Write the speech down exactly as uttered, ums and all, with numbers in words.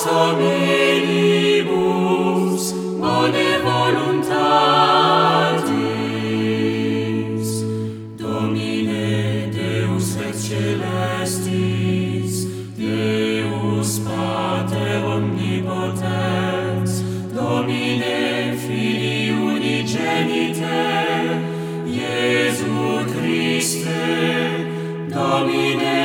omnibus bone voluntatis, Domine Deus et celestis, Deus Pater omnipotens, Domine Filii unigenite, Iesu Christe, Domine